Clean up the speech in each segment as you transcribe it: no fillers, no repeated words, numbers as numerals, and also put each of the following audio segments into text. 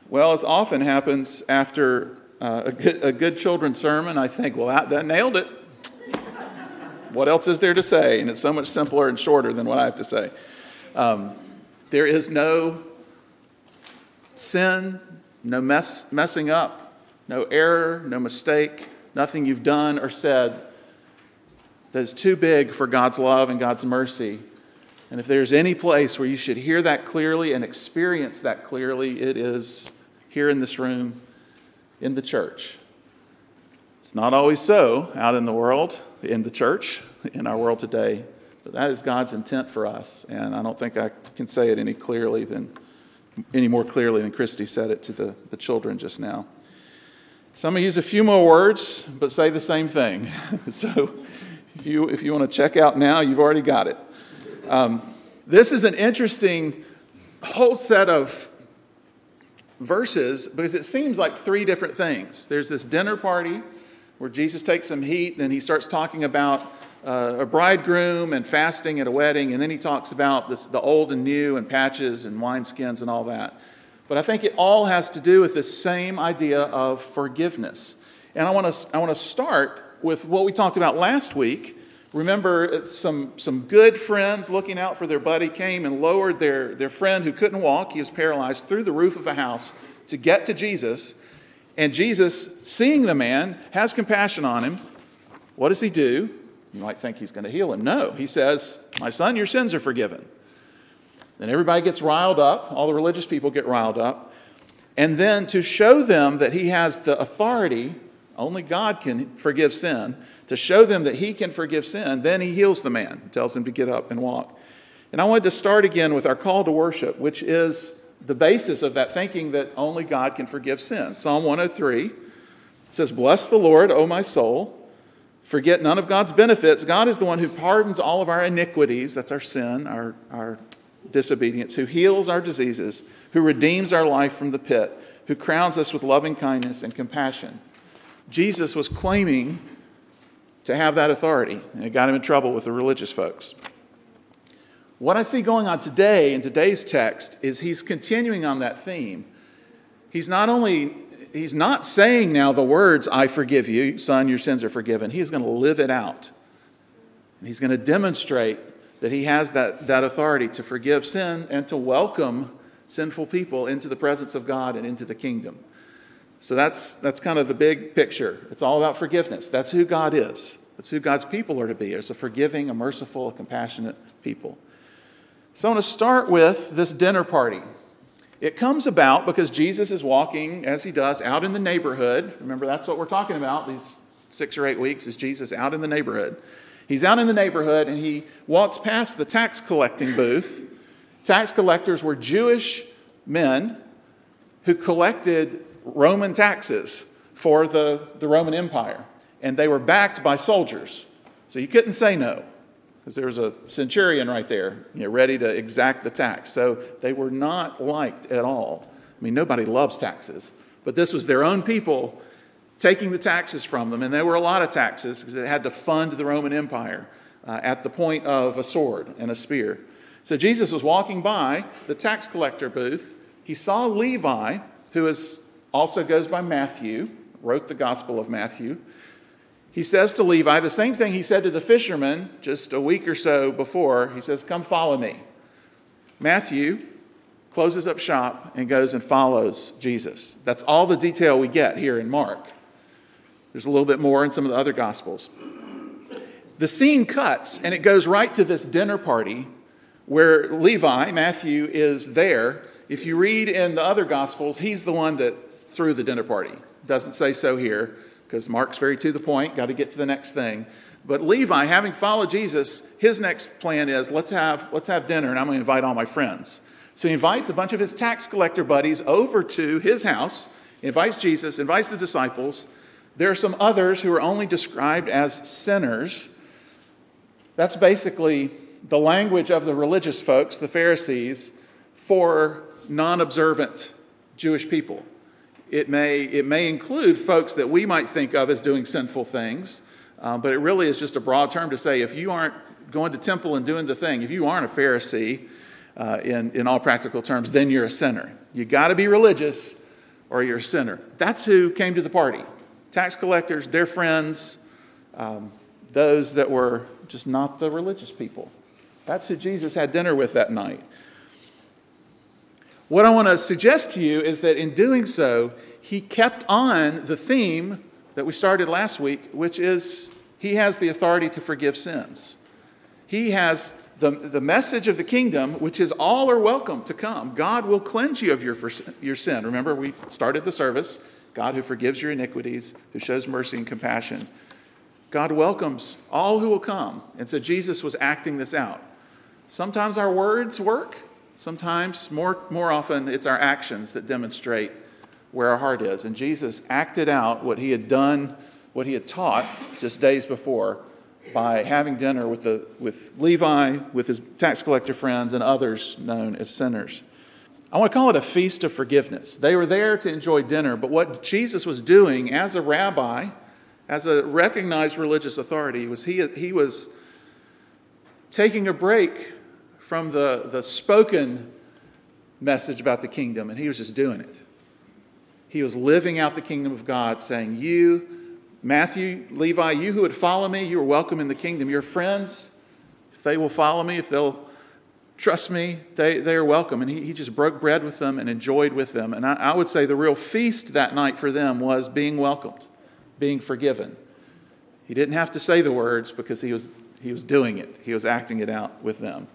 Well, as often happens after a good children's sermon, I think, well, that nailed it. What else is there to say? And it's so much simpler and shorter than what I have to say. There is no sin, no messing up, no error, no mistake, nothing you've done or said that is too big for God's love and God's mercy. And if there's any place where you should hear that clearly and experience that clearly, it is here in this room, in the church. It's not always so out in the world, in the church, in our world today, but that is God's intent for us. And I don't think I can say it any more clearly than Christy said it to the children just now. So I'm going to use a few more words, but say the same thing. So if you want to check out now, you've already got it. This is an interesting whole set of verses because it seems like three different things. There's this dinner party where Jesus takes some heat, then he starts talking about a bridegroom and fasting at a wedding, and then he talks about the old and new and patches and wineskins and all that. But I think it all has to do with this same idea of forgiveness. And I want to start with what we talked about last week. Remember, some good friends looking out for their buddy came and lowered their friend who couldn't walk. He was paralyzed through the roof of a house to get to Jesus. And Jesus, seeing the man, has compassion on him. What does he do? You might think he's going to heal him. No, he says, "My son, your sins are forgiven." Then everybody gets riled up. All the religious people get riled up. And then to show them that he has the authority, only God can forgive sin, to show them that he can forgive sin, then he heals the man, tells him to get up and walk. And I wanted to start again with our call to worship, which is the basis of that thinking that only God can forgive sin. Psalm 103 says, "Bless the Lord, O my soul. Forget none of God's benefits. God is the one who pardons all of our iniquities," that's our sin, our disobedience, "who heals our diseases, who redeems our life from the pit, who crowns us with loving kindness and compassion." Jesus was claiming to have that authority, and it got him in trouble with the religious folks. What I see going on today in today's text is he's continuing on that theme. He's not saying now the words, "I forgive you, son, your sins are forgiven." He's going to live it out. And he's going to demonstrate that he has that authority to forgive sin and to welcome sinful people into the presence of God and into the kingdom. So that's kind of the big picture. It's all about forgiveness. That's who God is. That's who God's people are to be. It's a forgiving, a merciful, a compassionate people. So I want to start with this dinner party. It comes about because Jesus is walking, as he does, out in the neighborhood. Remember, that's what we're talking about these 6 or 8 weeks, is Jesus out in the neighborhood. He's out in the neighborhood, and he walks past the tax collecting booth. Tax collectors were Jewish men who collected Roman taxes for the Roman Empire. And they were backed by soldiers. So you couldn't say no, because there was a centurion right there, ready to exact the tax. So they were not liked at all. I mean, nobody loves taxes. But this was their own people taking the taxes from them. And there were a lot of taxes, because it had to fund the Roman Empire at the point of a sword and a spear. So Jesus was walking by the tax collector booth. He saw Levi, who also goes by Matthew, wrote the Gospel of Matthew. He says to Levi the same thing he said to the fisherman just a week or so before. He says, "Come follow me." Matthew closes up shop and goes and follows Jesus. That's all the detail we get here in Mark. There's a little bit more in some of the other Gospels. The scene cuts, and it goes right to this dinner party where Levi, Matthew, is there. If you read in the other Gospels, he's the one that threw the dinner party. Doesn't say so here, because Mark's very to the point, got to get to the next thing. But Levi, having followed Jesus, his next plan is, let's have dinner, and I'm going to invite all my friends. So he invites a bunch of his tax collector buddies over to his house, invites Jesus, invites the disciples. There are some others who are only described as sinners. That's basically the language of the religious folks, the Pharisees, for non-observant Jewish people. It may include folks that we might think of as doing sinful things, but it really is just a broad term to say if you aren't going to temple and doing the thing, if you aren't a Pharisee in all practical terms, then you're a sinner. You got to be religious, or you're a sinner. That's who came to the party. Tax collectors, their friends, those that were just not the religious people. That's who Jesus had dinner with that night. What I want to suggest to you is that in doing so, he kept on the theme that we started last week, which is he has the authority to forgive sins. He has the message of the kingdom, which is all are welcome to come. God will cleanse you of your sin. Remember, we started the service. God who forgives your iniquities, who shows mercy and compassion. God welcomes all who will come. And so Jesus was acting this out. Sometimes our words work. Sometimes, more often, it's our actions that demonstrate where our heart is. And Jesus acted out what he had done, what he had taught just days before by having dinner with Levi, with his tax collector friends, and others known as sinners. I want to call it a feast of forgiveness. They were there to enjoy dinner, but what Jesus was doing as a rabbi, as a recognized religious authority, was he was taking a break from the spoken message about the kingdom, and he was just doing it. He was living out the kingdom of God, saying, you, Matthew, Levi, you who would follow me, you are welcome in the kingdom. Your friends, if they will follow me, if they'll trust me, they are welcome. And he just broke bread with them and enjoyed with them. And I would say the real feast that night for them was being welcomed, being forgiven. He didn't have to say the words because he was doing it. He was acting it out with them.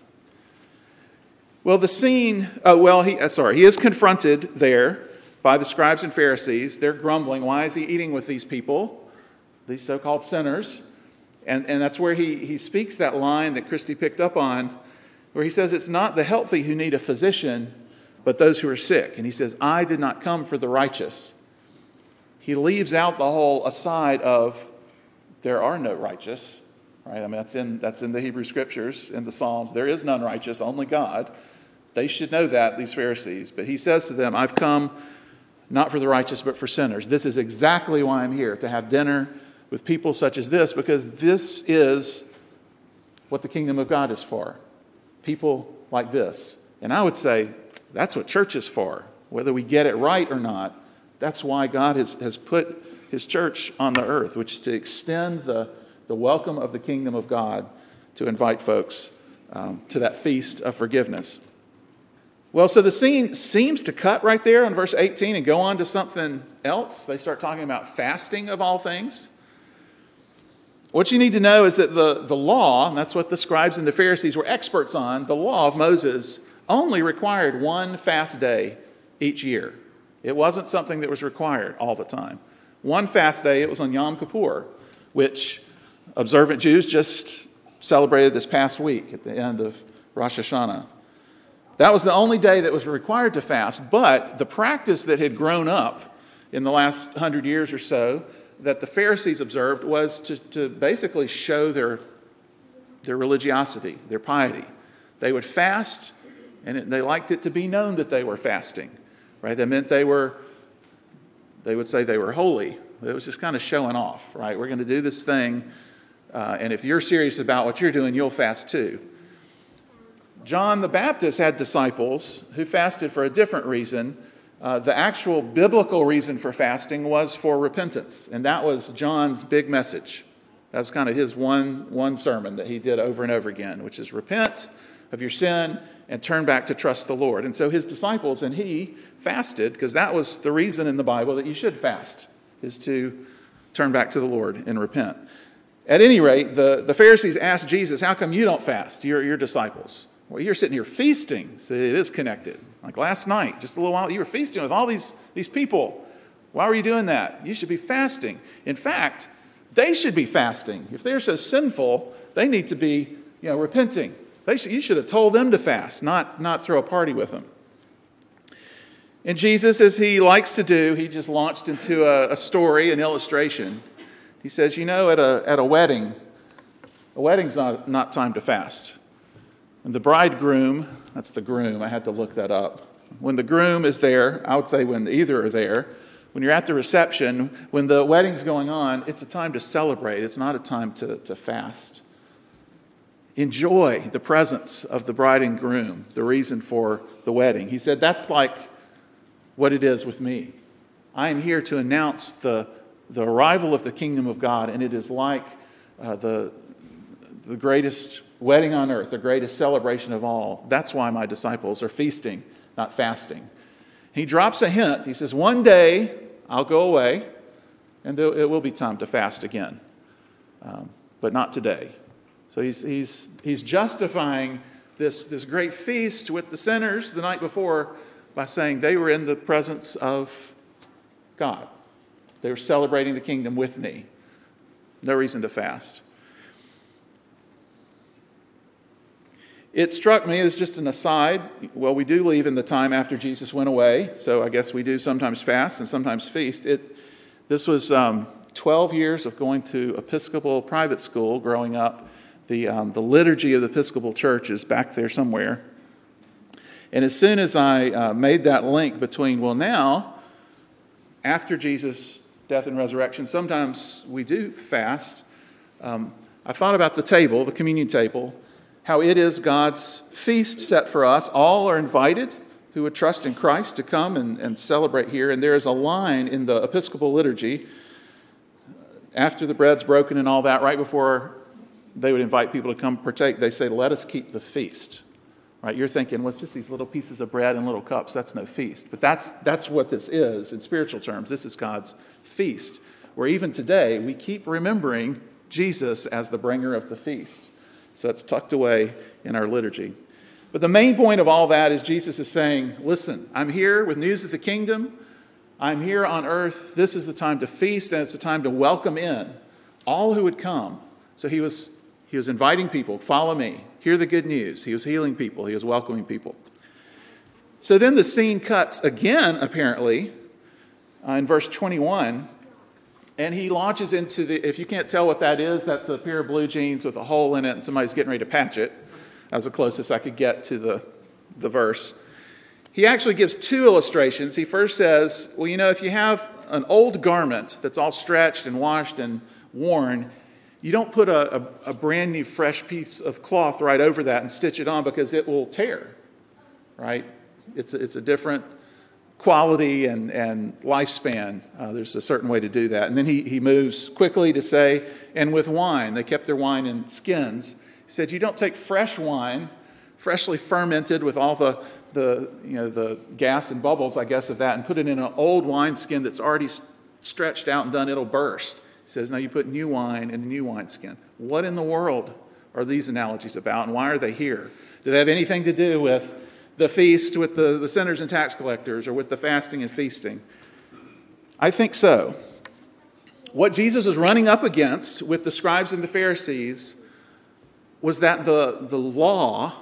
Well, the scene, he is confronted there by the scribes and Pharisees. They're grumbling. Why is he eating with these people, these so-called sinners? And that's where he speaks that line that Christy picked up on, where he says, it's not the healthy who need a physician, but those who are sick. And he says, I did not come for the righteous. He leaves out the whole aside of there are no righteous, right? I mean, that's in the Hebrew Scriptures, in the Psalms. There is none righteous, only God. They should know that, these Pharisees. But he says to them, I've come not for the righteous, but for sinners. This is exactly why I'm here, to have dinner with people such as this, because this is what the kingdom of God is for. People like this. And I would say that's what church is for. Whether we get it right or not, that's why God has put his church on the earth, which is to extend the welcome of the kingdom of God, to invite folks to that feast of forgiveness. Well, so the scene seems to cut right there in verse 18 and go on to something else. They start talking about fasting of all things. What you need to know is that the law, and that's what the scribes and the Pharisees were experts on, the law of Moses only required one fast day each year. It wasn't something that was required all the time. One fast day, it was on Yom Kippur, which observant Jews just celebrated this past week at the end of Rosh Hashanah. That was the only day that was required to fast, but the practice that had grown up in the last 100 years or so that the Pharisees observed was to basically show their religiosity, their piety. They would fast, and they liked it to be known that they were fasting, right? That meant they would say they were holy. It was just kind of showing off, right? We're going to do this thing, and if you're serious about what you're doing, you'll fast too. John the Baptist had disciples who fasted for a different reason. The actual biblical reason for fasting was for repentance, and that was John's big message. That's kind of his one sermon that he did over and over again, which is repent of your sin and turn back to trust the Lord. And so his disciples and he fasted because that was the reason in the Bible that you should fast, is to turn back to the Lord and repent. At any rate, the Pharisees asked Jesus, how come you don't fast, your disciples? Well, you're sitting here feasting, so it is connected. Like last night, just a little while, you were feasting with all these people. Why were you doing that? You should be fasting. In fact, they should be fasting. If they're so sinful, they need to be, repenting. You should have told them to fast, not throw a party with them. And Jesus, as he likes to do, he just launched into a story, an illustration. He says, at a wedding's not time to fast. And the bridegroom, that's the groom, I had to look that up. When the groom is there, I would say when either are there, when you're at the reception, when the wedding's going on, it's a time to celebrate. It's not a time to fast. Enjoy the presence of the bride and groom, the reason for the wedding. He said, that's like what it is with me. I am here to announce the arrival of the kingdom of God, and it is like the greatest wedding on earth, the greatest celebration of all. That's why my disciples are feasting, not fasting. He drops a hint. He says, one day I'll go away, and it will be time to fast again, but not today. So he's justifying this great feast with the sinners the night before by saying they were in the presence of God. They were celebrating the kingdom with me. No reason to fast. It struck me as just an aside. Well, we do leave in the time after Jesus went away, so I guess we do sometimes fast and sometimes feast. This was 12 years of going to Episcopal private school growing up. The liturgy of the Episcopal Church is back there somewhere. And as soon as I made that link between, well, now, after Jesus' death and resurrection, sometimes we do fast. I thought about the table, the communion table, how it is God's feast set for us. All are invited who would trust in Christ to come and celebrate here. And there is a line in the Episcopal liturgy, after the bread's broken and all that, right before they would invite people to come partake, they say, let us keep the feast. Right? You're thinking, well, it's just these little pieces of bread and little cups. That's no feast. But that's what this is in spiritual terms. This is God's feast, where even today we keep remembering Jesus as the bringer of the feast. So it's tucked away in our liturgy. But the main point of all that is Jesus is saying, listen, I'm here with news of the kingdom. I'm here on earth. This is the time to feast, and it's the time to welcome in all who would come. So he was inviting people, follow me, hear the good news. He was healing people. He was welcoming people. So then the scene cuts again, apparently, in verse 21. And he launches into if you can't tell what that is, that's a pair of blue jeans with a hole in it and somebody's getting ready to patch it. That was the closest I could get to the verse. He actually gives two illustrations. He first says, well, if you have an old garment that's all stretched and washed and worn, you don't put a brand new fresh piece of cloth right over that and stitch it on because it will tear, right? It's a different quality and lifespan. There's a certain way to do that. And then he moves quickly to say, and with wine, they kept their wine in skins. He said, you don't take fresh wine, freshly fermented with all the gas and bubbles, I guess, of that, and put it in an old wineskin that's already stretched out and done, it'll burst. He says, now you put new wine in a new wineskin. What in the world are these analogies about, and why are they here? Do they have anything to do with the feast with the sinners and tax collectors, or with the fasting and feasting? I think so. What Jesus was running up against with the scribes and the Pharisees was that the law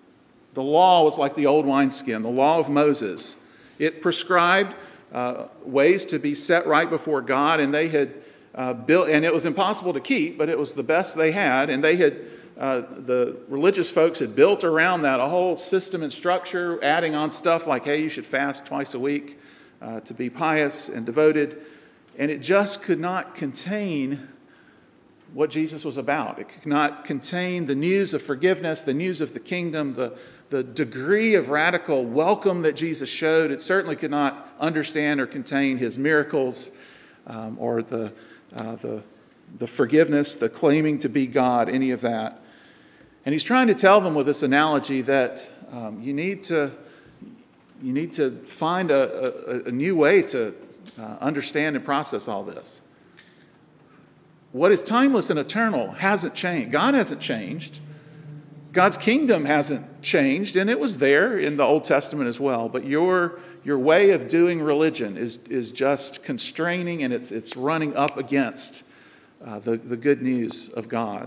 was like the old wineskin, the law of Moses. It prescribed ways to be set right before God, and they had built, and it was impossible to keep, but it was the best they had, and they had the religious folks had built around that a whole system and structure, adding on stuff like, hey, you should fast twice a week to be pious and devoted. And it just could not contain what Jesus was about. It could not contain the news of forgiveness, the news of the kingdom, the degree of radical welcome that Jesus showed. It certainly could not understand or contain his miracles or the forgiveness, the claiming to be God, any of that. And he's trying to tell them with this analogy that you need to find a new way to understand and process all this. What is timeless and eternal hasn't changed. God hasn't changed. God's kingdom hasn't changed, and it was there in the Old Testament as well. But your way of doing religion is just constraining, and it's running up against the good news of God.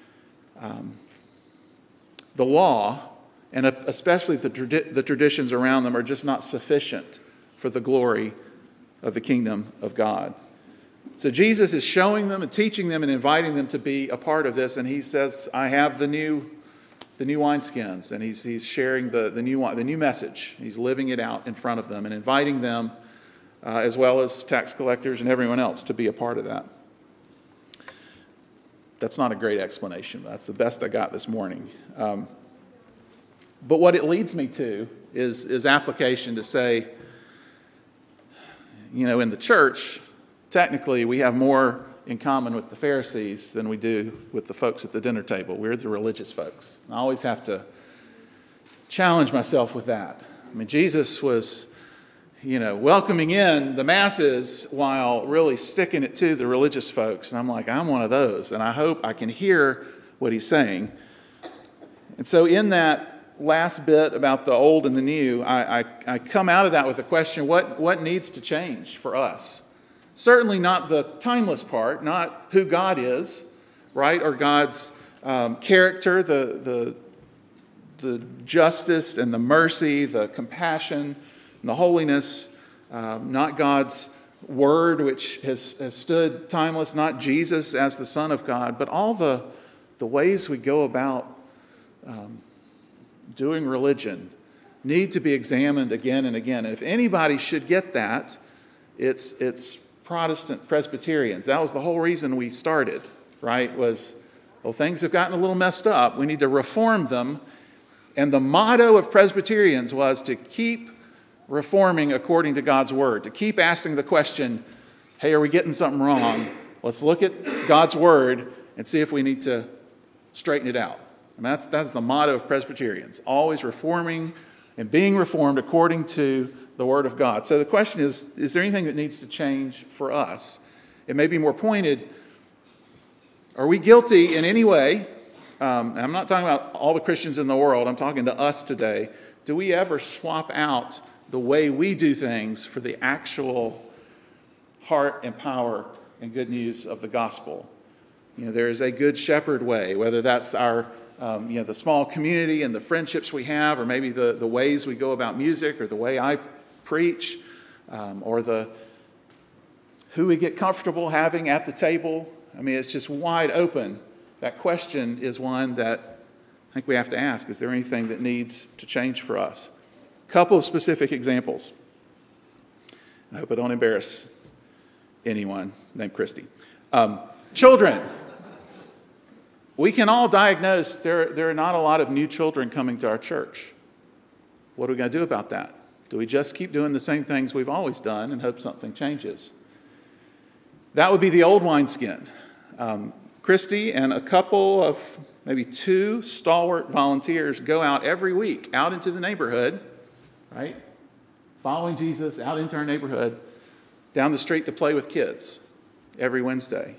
The law, and especially the traditions around them, are just not sufficient for the glory of the kingdom of God. So Jesus is showing them and teaching them and inviting them to be a part of this, and he says, I have the new wineskins, and he's sharing the new message. He's living it out in front of them and inviting them, as well as tax collectors and everyone else, to be a part of that. That's not a great explanation. That's the best I got this morning. But what it leads me to is application to say, in the church, technically we have more in common with the Pharisees than we do with the folks at the dinner table. We're the religious folks. I always have to challenge myself with that. I mean, Jesus was, welcoming in the masses while really sticking it to the religious folks. And I'm like, I'm one of those. And I hope I can hear what he's saying. And so in that last bit about the old and the new, I come out of that with a question, what needs to change for us? Certainly not the timeless part, not who God is, right? Or God's character, the justice and the mercy, the compassion and the holiness, not God's word, which has stood timeless, not Jesus as the Son of God, but all the ways we go about doing religion need to be examined again and again. And if anybody should get that, it's Protestant Presbyterians. That was the whole reason we started, right? Things have gotten a little messed up. We need to reform them. And the motto of Presbyterians was to keep reforming according to God's word, to keep asking the question, hey, are we getting something wrong? Let's look at God's word and see if we need to straighten it out. And that's the motto of Presbyterians, always reforming and being reformed according to the Word of God. So the question is there anything that needs to change for us? It may be more pointed. Are we guilty in any way? I'm not talking about all the Christians in the world. I'm talking to us today. Do we ever swap out the way we do things for the actual heart and power and good news of the gospel? There is a good shepherd way, whether that's our the small community and the friendships we have, or maybe the ways we go about music, or the way I preach, or who we get comfortable having at the table. I mean, it's just wide open. That question is one that I think we have to ask. Is there anything that needs to change for us? A couple of specific examples. I hope I don't embarrass anyone named Christy. Children. We can all diagnose there are not a lot of new children coming to our church. What are we going to do about that? Do we just keep doing the same things we've always done and hope something changes? That would be the old wineskin. Christy and a couple of, maybe 2 stalwart volunteers go out every week, out into the neighborhood, right? Following Jesus out into our neighborhood, down the street to play with kids every Wednesday.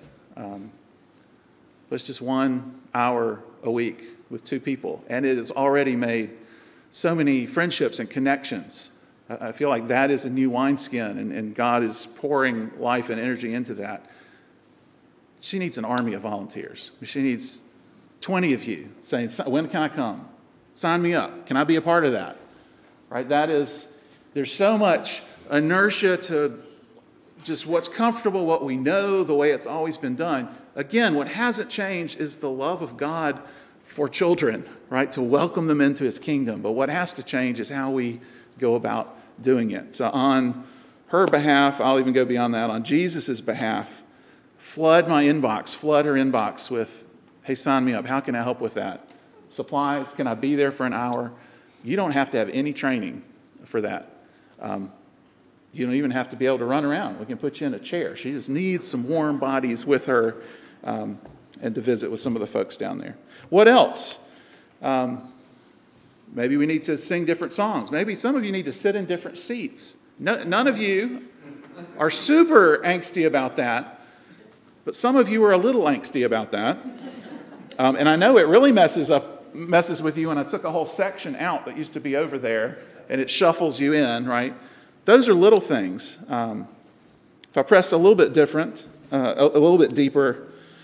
It's just 1 hour a week with 2 people. And it has already made so many friendships and connections. I feel like that is a new wineskin, and God is pouring life and energy into that. She needs an army of volunteers. She needs 20 of you saying, when can I come? Sign me up. Can I be a part of that? Right? There's so much inertia to just what's comfortable, what we know, the way it's always been done. Again, what hasn't changed is the love of God for children, right? To welcome them into his kingdom. But what has to change is how we go about doing it. So on her behalf, I'll even go beyond that, on Jesus' behalf, flood her inbox with, hey, sign me up. How can I help with that? Supplies, can I be there for an hour? You don't have to have any training for that. You don't even have to be able to run around. We can put you in a chair. She just needs some warm bodies with her and to visit with some of the folks down there. What else? Maybe we need to sing different songs. Maybe some of you need to sit in different seats. None of you are super angsty about that, but some of you are a little angsty about that. And I know it really messes with you when I took a whole section out that used to be over there, and it shuffles you in, right? Those are little things. If I press a little bit different, a little bit deeper,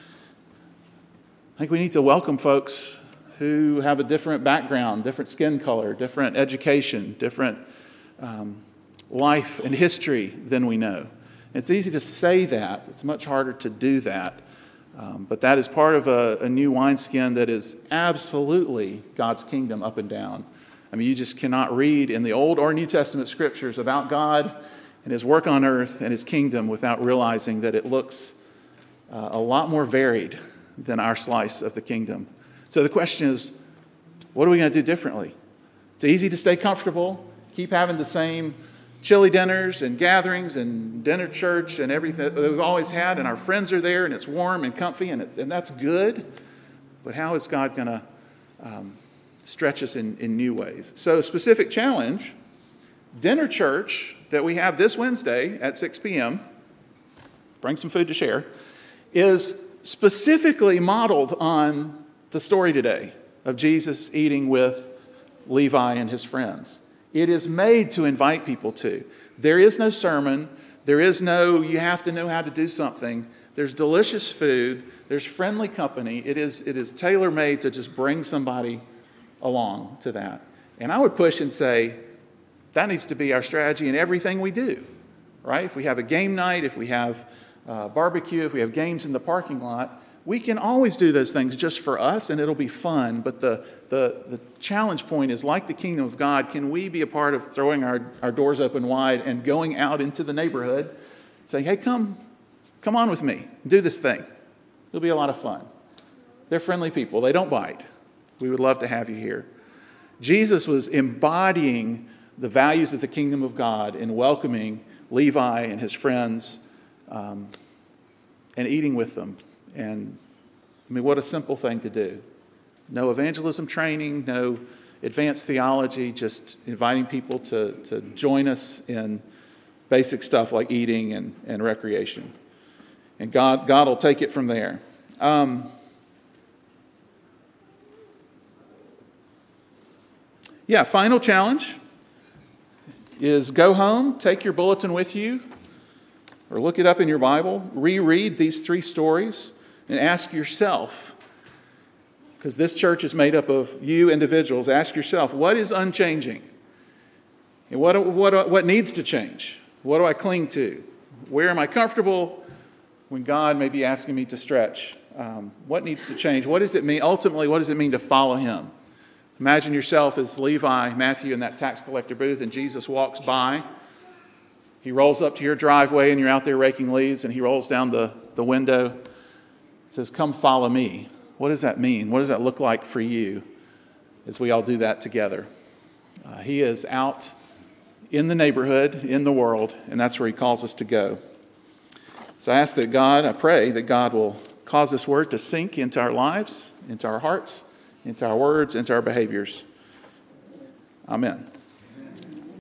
I think we need to welcome folks who have a different background, different skin color, different education, different life and history than we know. It's easy to say that. It's much harder to do that. But that is part of a new wineskin that is absolutely God's kingdom up and down. I mean, you just cannot read in the Old or New Testament scriptures about God and his work on earth and his kingdom without realizing that it looks a lot more varied than our slice of the kingdom. So the question is, what are we going to do differently? It's easy to stay comfortable, keep having the same chili dinners and gatherings and dinner church and everything that we've always had, and our friends are there, and it's warm and comfy, and that's good. But how is God going to stretch us in new ways? So, specific challenge, dinner church that we have this Wednesday at 6 p.m., bring some food to share, is specifically modeled on the story today of Jesus eating with Levi and his friends. It is made to invite people to. There is no sermon. There is no, you have to know how to do something. There's delicious food. There's friendly company. It is tailor-made to just bring somebody along to that. And I would push and say, that needs to be our strategy in everything we do, right? If we have a game night, if we have barbecue, if we have games in the parking lot, we can always do those things just for us, and it'll be fun. But the challenge point is, like the kingdom of God, can we be a part of throwing our doors open wide and going out into the neighborhood, saying, hey, come on with me, do this thing. It'll be a lot of fun. They're friendly people. They don't bite. We would love to have you here. Jesus was embodying the values of the kingdom of God in welcoming Levi and his friends and eating with them. And I mean, what a simple thing to do. No evangelism training, no advanced theology, just inviting people to join us in basic stuff like eating and recreation. And God will take it from there. Final challenge is go home, take your bulletin with you, or look it up in your Bible, reread these 3 stories, and ask yourself, because this church is made up of you individuals, ask yourself, what is unchanging? And what needs to change? What do I cling to? Where am I comfortable when God may be asking me to stretch? What needs to change? What does it mean? Ultimately, what does it mean to follow him? Imagine yourself as Levi, Matthew in that tax collector booth, and Jesus walks by. He rolls up to your driveway, and you're out there raking leaves, and he rolls down the window. Says, come follow me. What does that mean? What does that look like for you as we all do that together? He is out in the neighborhood, in the world, and that's where he calls us to go. So I pray that God will cause this word to sink into our lives, into our hearts, into our words, into our behaviors. Amen.